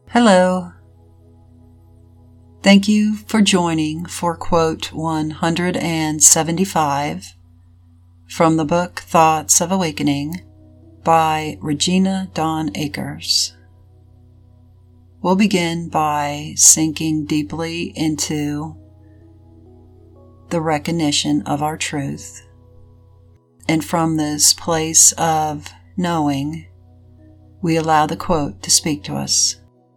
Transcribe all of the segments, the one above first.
Hello. Thank you for joining for quote 175 from the book Thoughts of Awakening by Regina Dawn Akers. We'll begin by sinking deeply into the recognition of our truth. And from this place of knowing, we allow the quote to speak to us.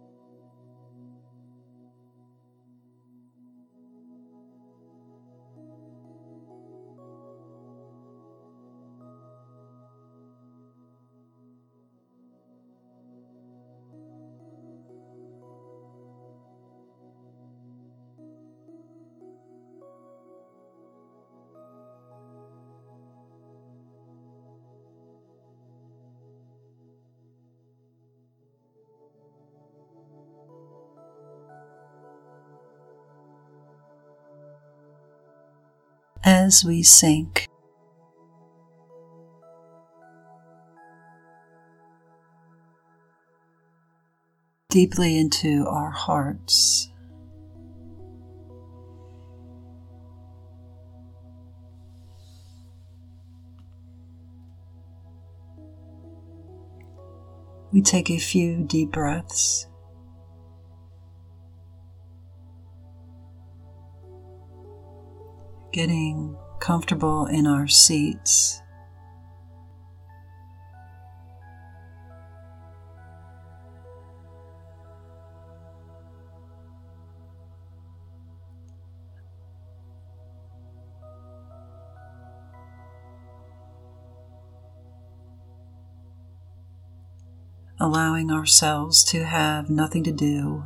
As we sink deeply into our hearts, we take a few deep breaths. Getting comfortable in our seats. Allowing ourselves to have nothing to do,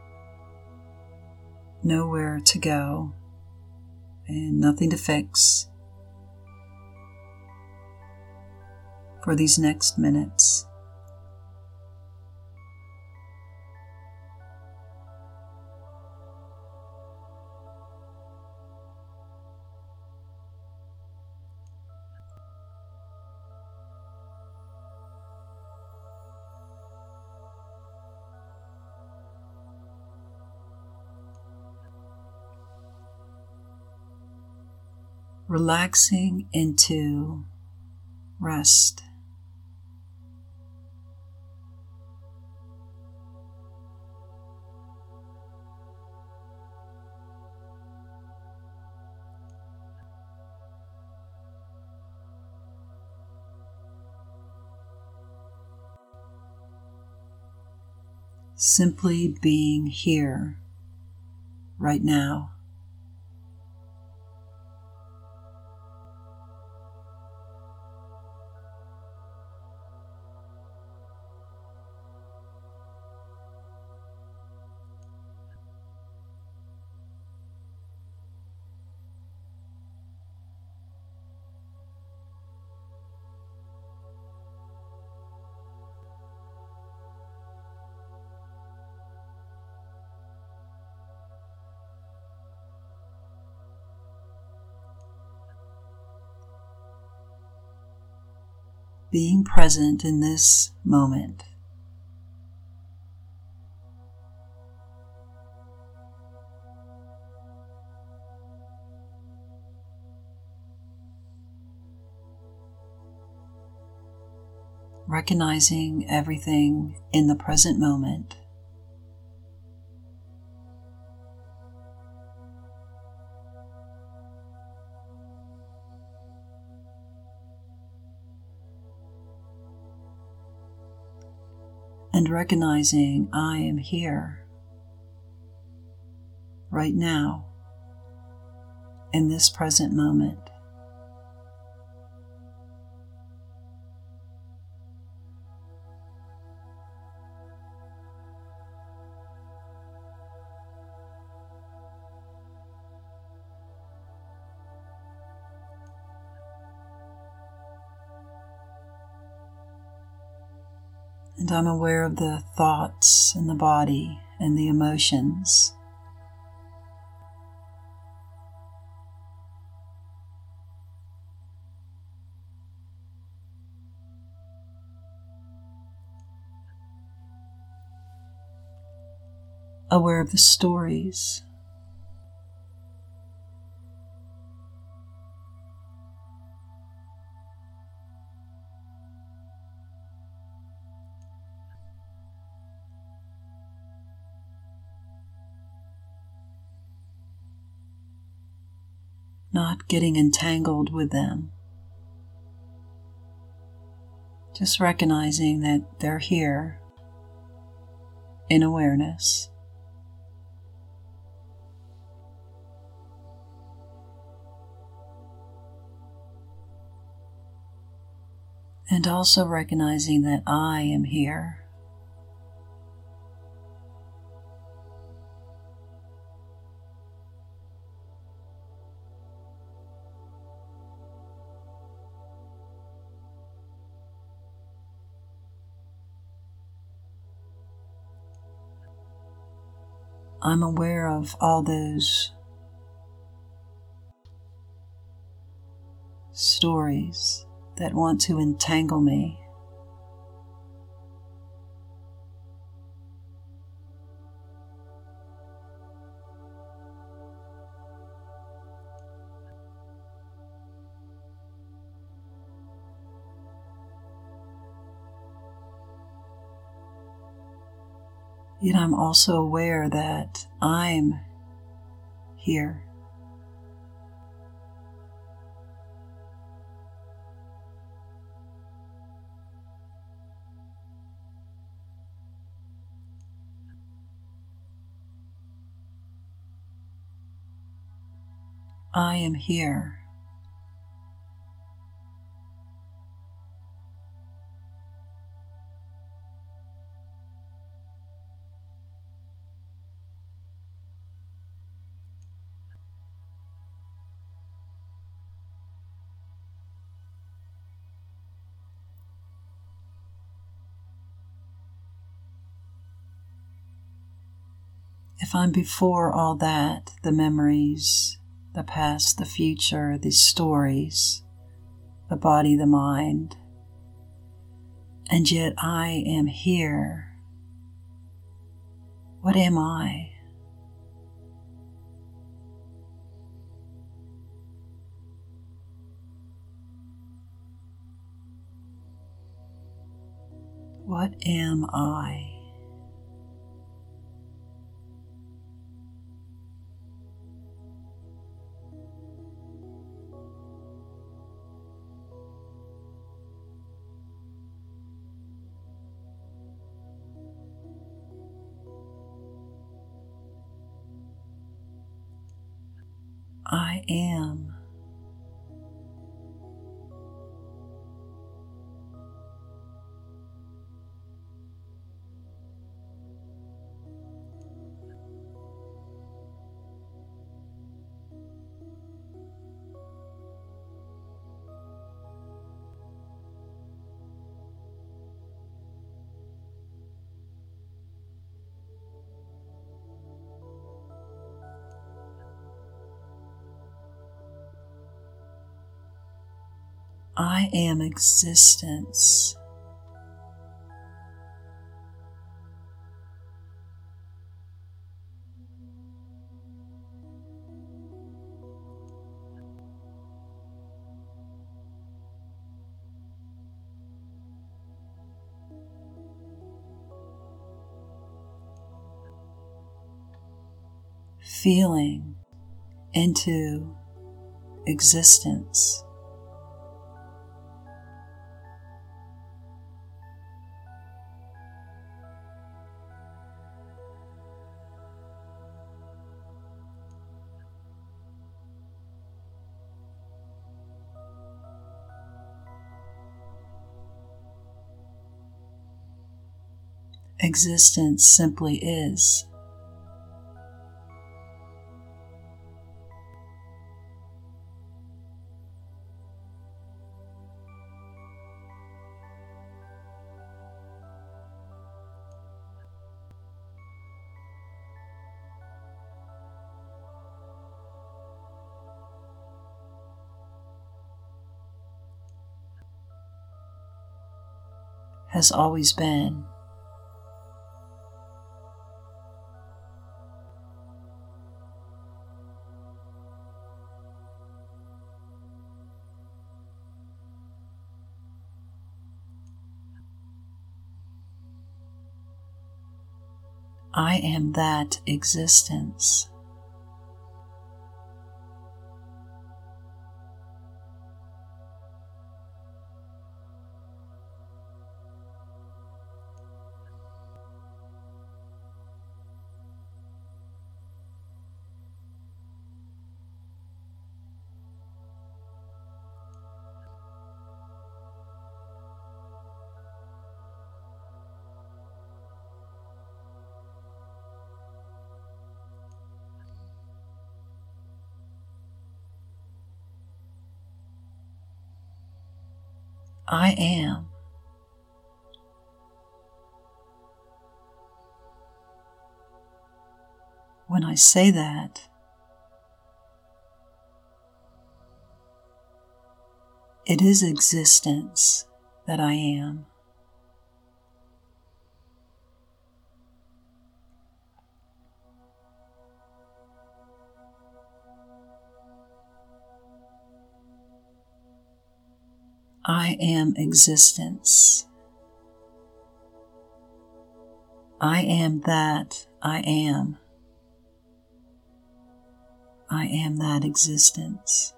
nowhere to go, and nothing to fix for these next minutes. Relaxing into rest. Simply being here, right now. Being present in this moment. Recognizing everything in the present moment. And recognizing I am here, right now, in this present moment. And I'm aware of the thoughts and the body and the emotions. aware of the stories, not getting entangled with them. Just recognizing that they're here in awareness. And also recognizing that I am here. I'm aware of all those stories that want to entangle me. Yet I'm also aware that I'm here. I am here. If I'm before all that, the memories, the past, the future, the stories, the body, the mind, and yet I am here, what am I? What am I? I am. I am existence. Feeling into existence. Existence simply is. Has always been. I am that existence. I am. When I say that, it is existence that I am. I am existence. I am that I am. I am that existence.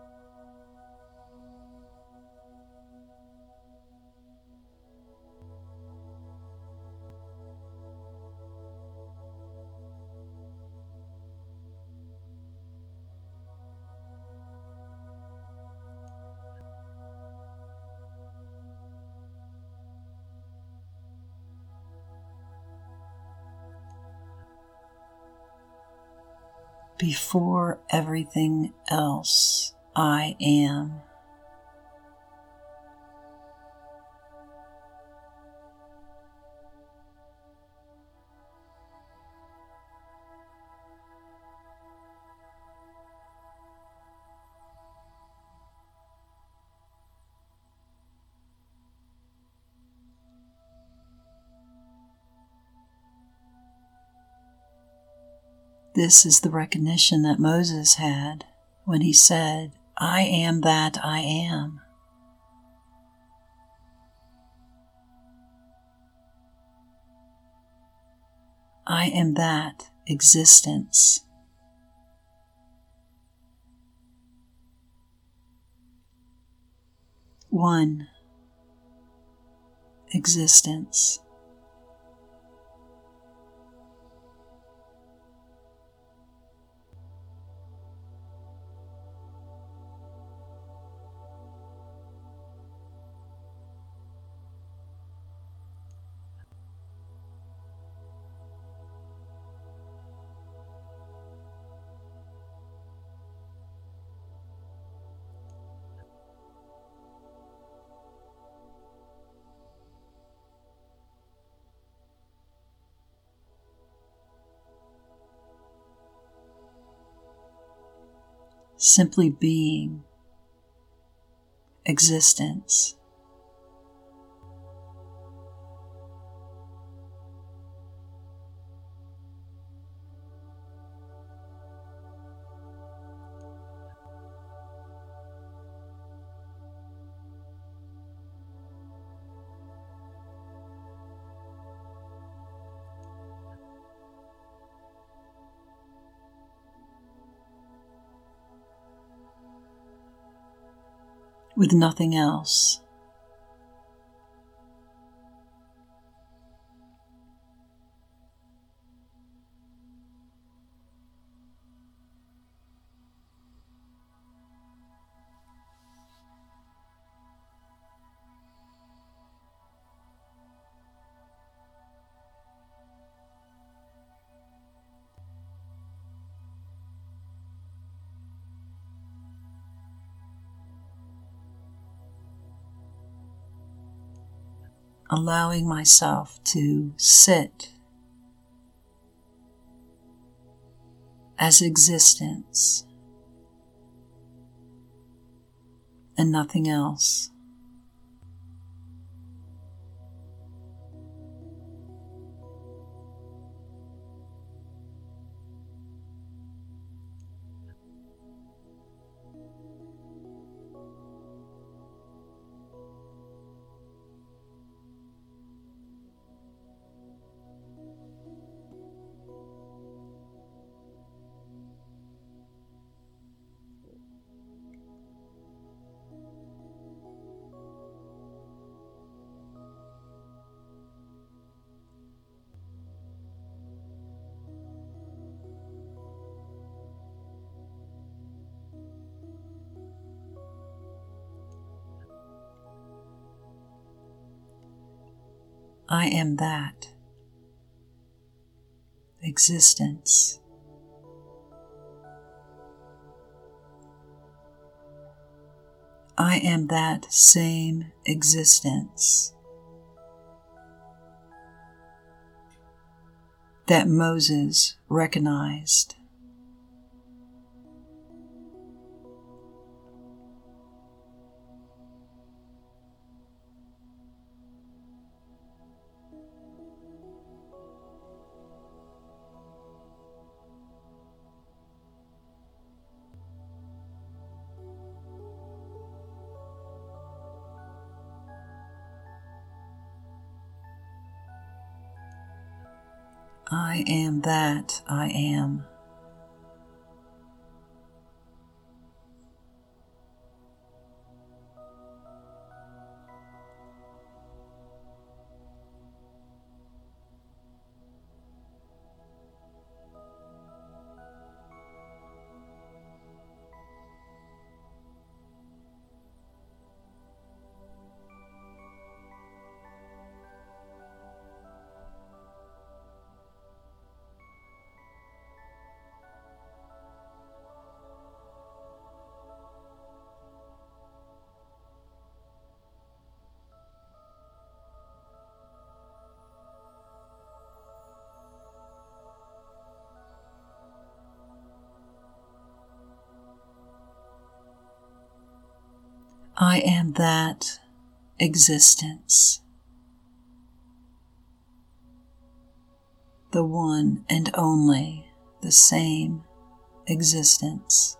Before everything else, I am. This is the recognition that Moses had when he said, I am that I am. I am that existence. One existence. Simply being, existence. With nothing else. Allowing myself to sit as existence and nothing else. I am that existence. I am that same existence that Moses recognized. I am that I am. I am that existence, the one and only, the same existence.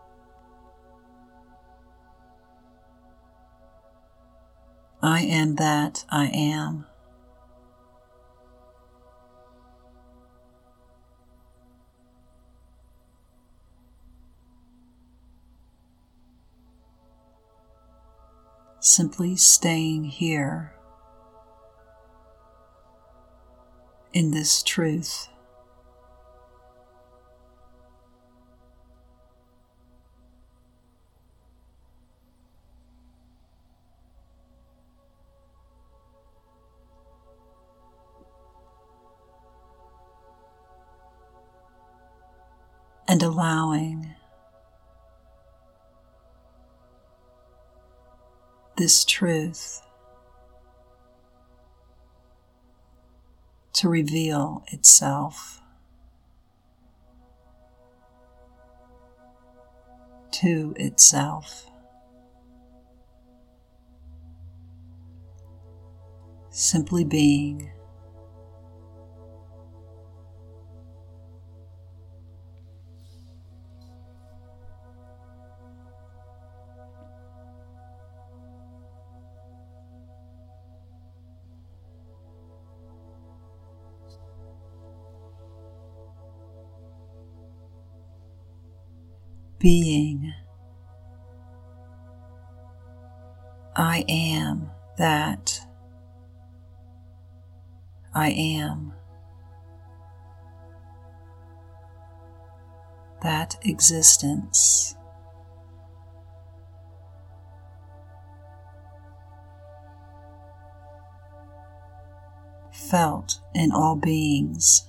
I am that I am. Simply staying here in this truth. And allowing this truth to reveal itself to itself. Simply being. Being. I am that I am. That existence. Felt in all beings.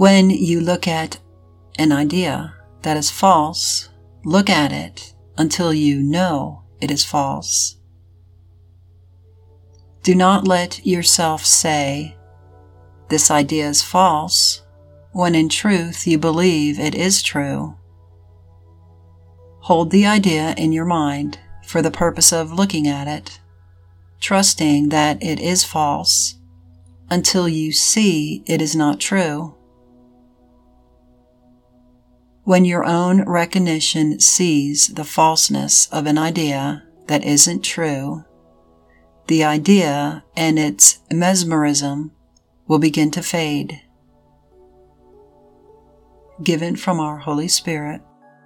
When you look at an idea that is false, look at it until you know it is false. Do not let yourself say, "This idea is false," when in truth you believe it is true. Hold the idea in your mind for the purpose of looking at it, trusting that it is false until you see it is not true. When your own recognition sees the falseness of an idea that isn't true, the idea and its mesmerism will begin to fade. Given from our Holy Spirit.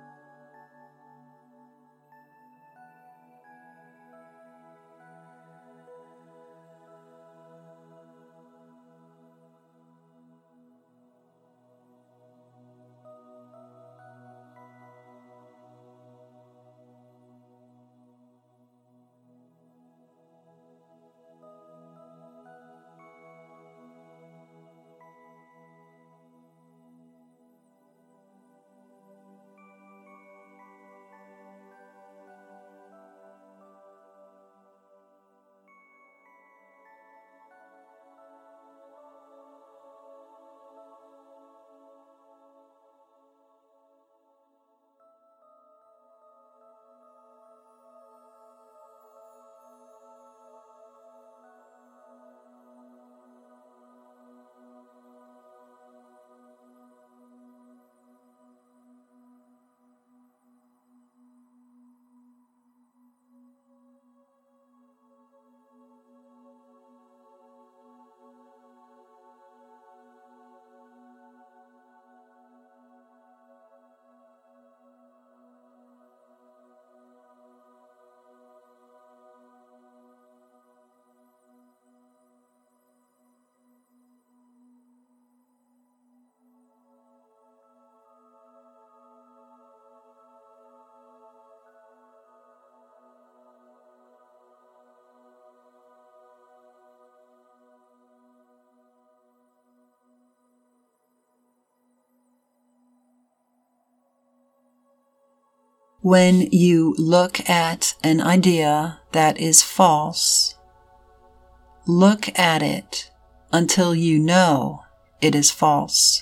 When you look at an idea that is false, look at it until you know it is false.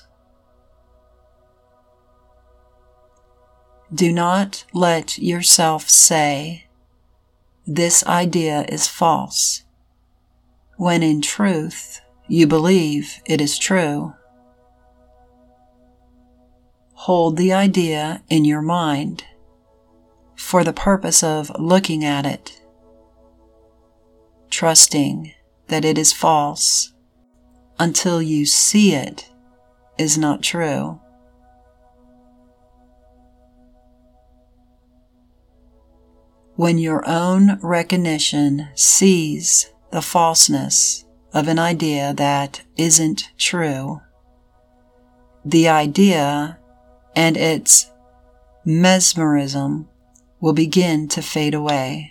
Do not let yourself say, "This idea is false," when in truth you believe it is true. Hold the idea in your mind for the purpose of looking at it, trusting that it is false until you see it is not true. When your own recognition sees the falseness of an idea that isn't true, the idea and its mesmerism will begin to fade away.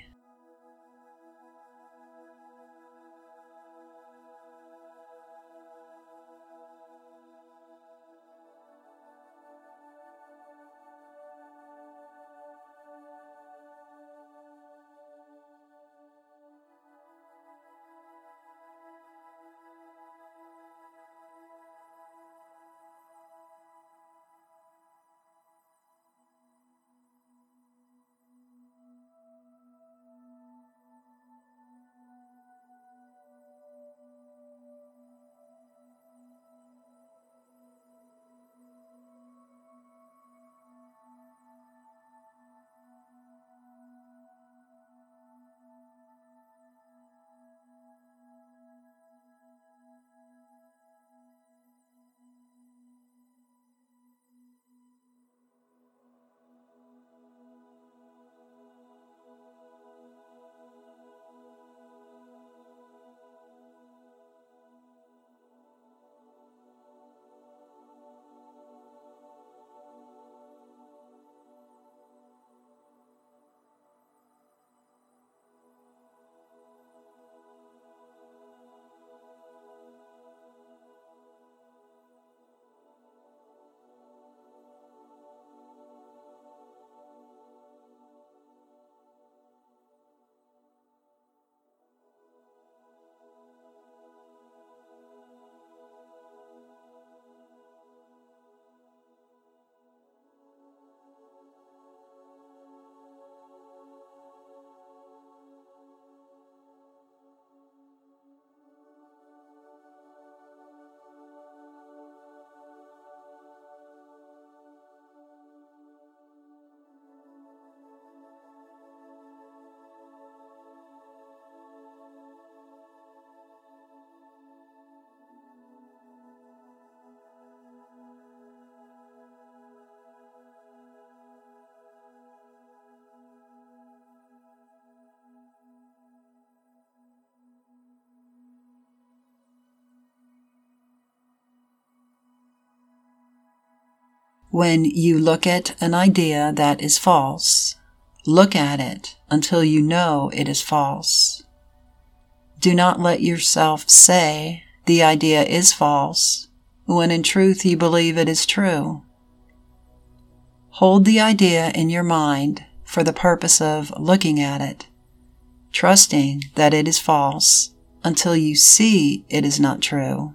When you look at an idea that is false, look at it until you know it is false. Do not let yourself say the idea is false when in truth you believe it is true. Hold the idea in your mind for the purpose of looking at it, trusting that it is false until you see it is not true.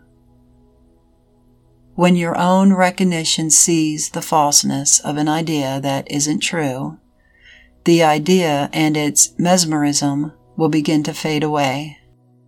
When your own recognition sees the falseness of an idea that isn't true, the idea and its mesmerism will begin to fade away.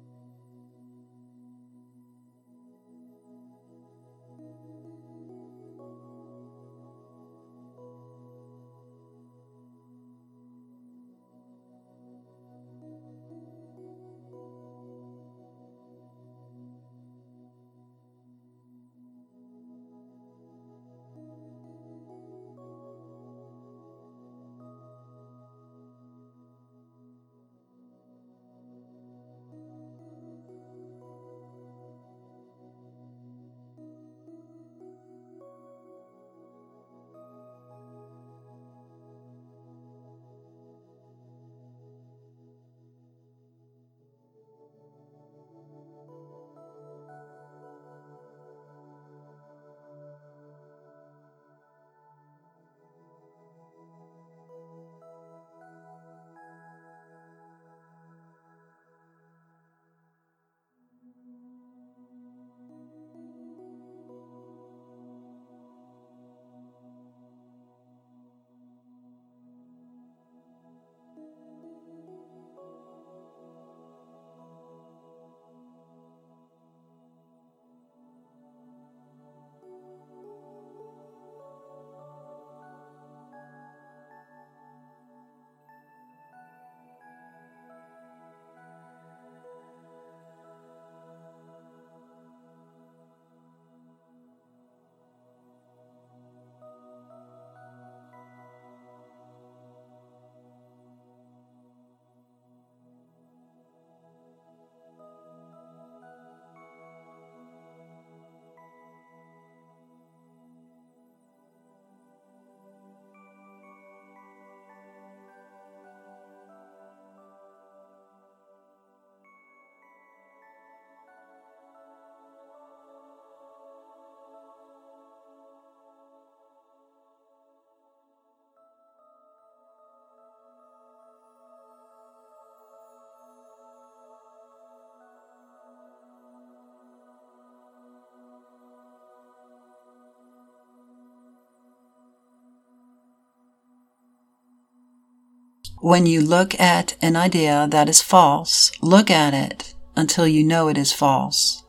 When you look at an idea that is false, look at it until you know it is false.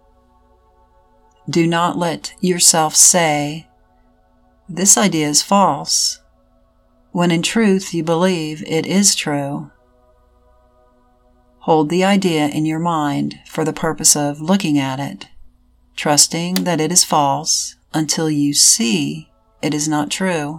Do not let yourself say, "This idea is false," when in truth you believe it is true. Hold the idea in your mind for the purpose of looking at it, trusting that it is false until you see it is not true.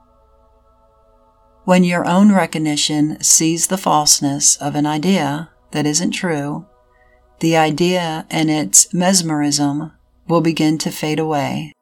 When your own recognition sees the falseness of an idea that isn't true, the idea and its mesmerism will begin to fade away.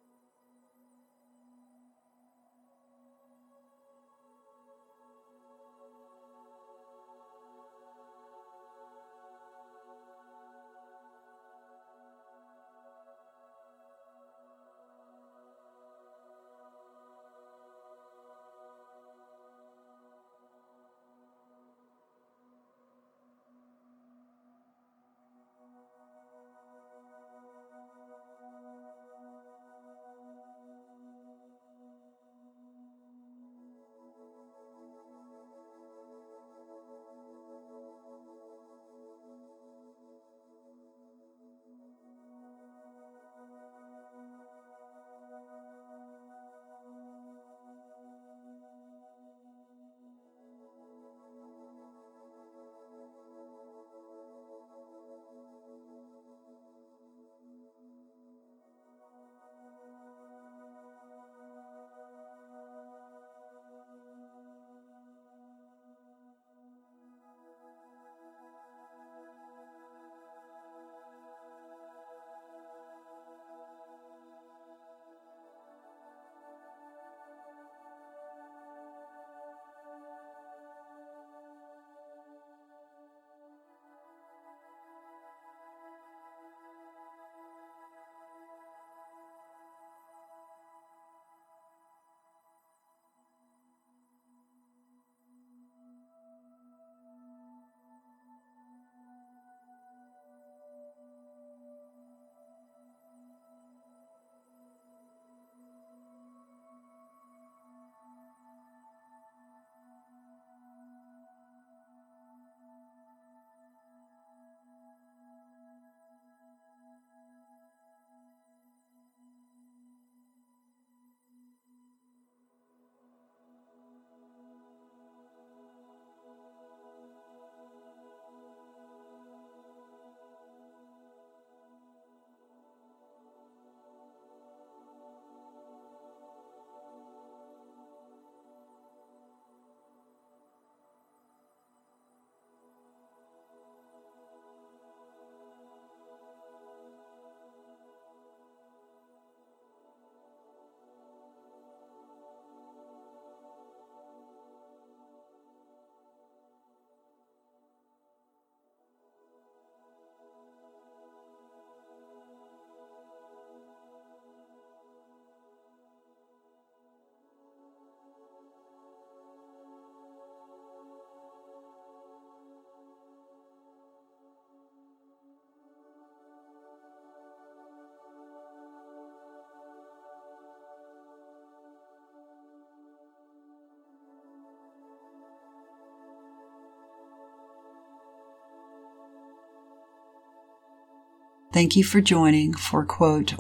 Thank you for joining for quote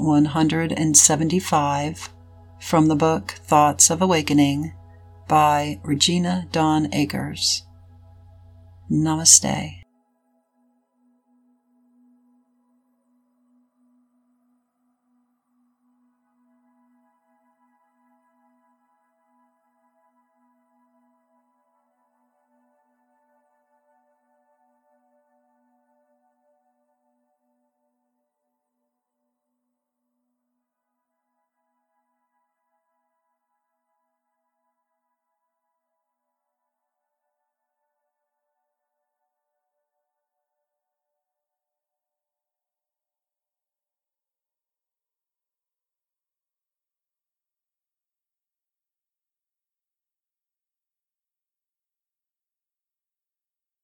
175 from the book Thoughts of Awakening by Regina Dawn Akers. Namaste.